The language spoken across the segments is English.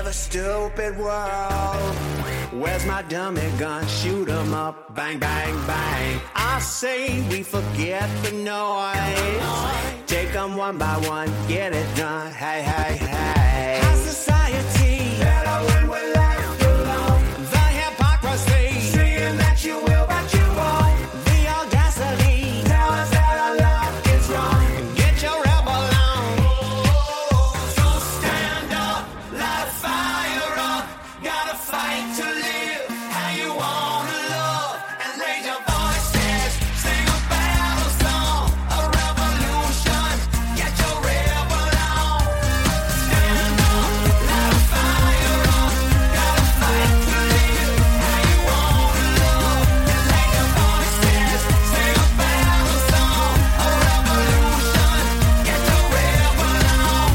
the stupid world. Where's my dummy gun? Shoot 'em up, bang, bang, bang. I say we forget the noise. Take 'em one by one, get it done. Hey, hey, hey. How's society better when we're left alone? The hypocrisy, saying that you will but you won't. The audacity, tell us that our love is wrong. Get your rebel on. So stand up, light a fire up. Gotta fight to live how you wanna love. And raise your voices, sing a battle song, a revolution. Get your rebel on. Stand up, light a fire up. Gotta fight to live how you wanna love. And raise your voices, sing a battle song, a revolution. Get your rebel on.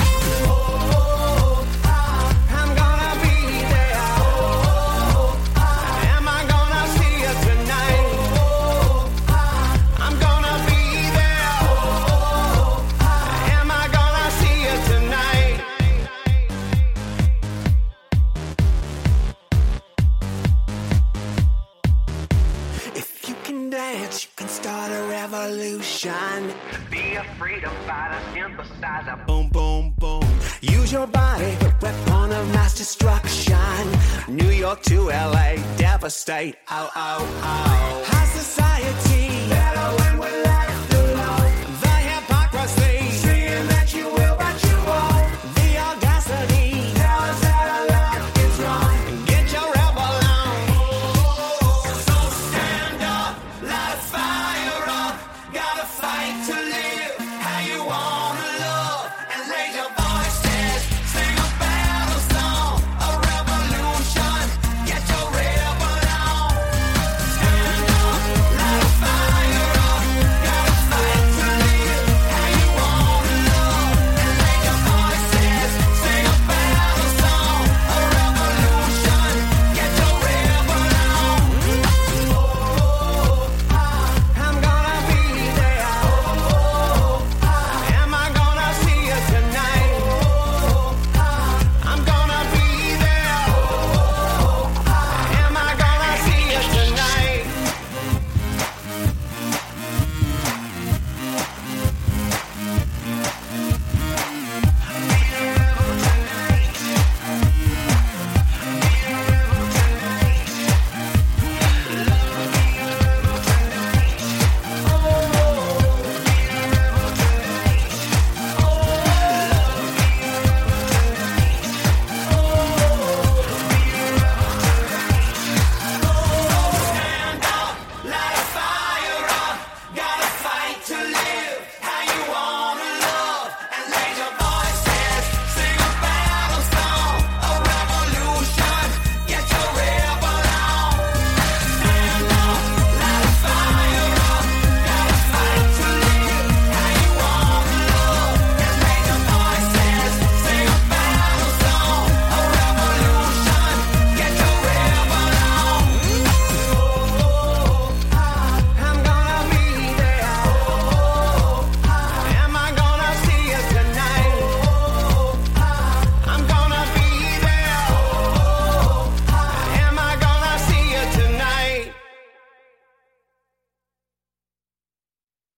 I'm gonna be there. Am I gonna see you tonight? I'm gonna be there. Am I gonna see you tonight? If you can dance, you can start a revolution. Be a freedom fighter, emphasize a boom, boom, boom. Use your body, the weapon of mass destruction. New York to LA, devastate. Oh, oh, oh. High society, better